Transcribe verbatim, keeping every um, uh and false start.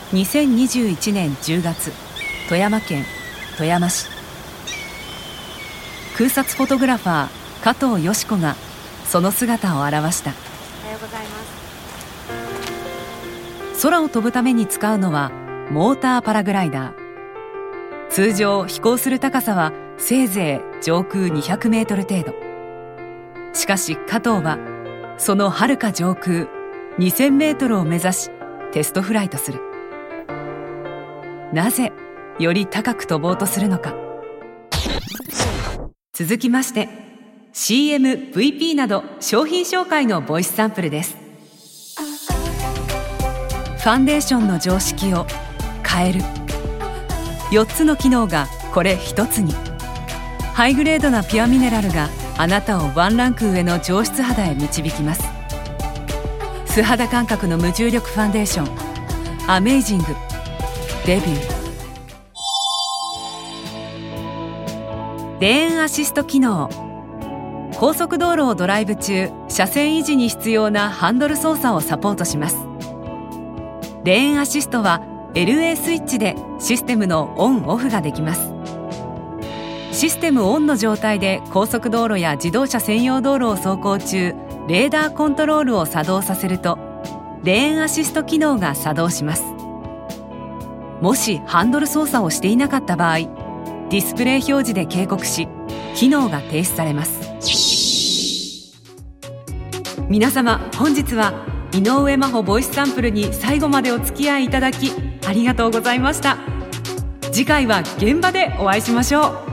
にせんにじゅういちねんじゅうがつ、富山県富山市。空撮フォトグラファー加藤よし子がその姿を現した。 おはようございます。 空を飛ぶために使うのはモーターパラグライダー。通常飛行する高さはせいぜい上空にひゃくメートル程度。しかし加藤はその遥か上空にせんメートルを目指しテストフライトする。なぜより高く飛ぼうとするのか。続きまして シーエム、ブイピー など商品紹介のボイスサンプルです。ファンデーションの常識を変える。よっつの機能がこれひとつに。ハイグレードなピュアミネラルがあなたをワンランク上の上質肌へ導きます。素肌感覚の無重力ファンデーション、アメイジングデビュー。レーンアシスト機能。高速道路をドライブ中、車線維持に必要なハンドル操作をサポートします。レーンアシストは エルエー スイッチでシステムのオンオフができます。システムオンの状態で高速道路や自動車専用道路を走行中、レーダーコントロールを作動させるとレーンアシスト機能が作動します。もしハンドル操作をしていなかった場合、ディスプレイ表示で警告し機能が停止されます。皆様、本日は井上真帆ボイスサンプルに最後までお付き合いいただきありがとうございました。次回は現場でお会いしましょう。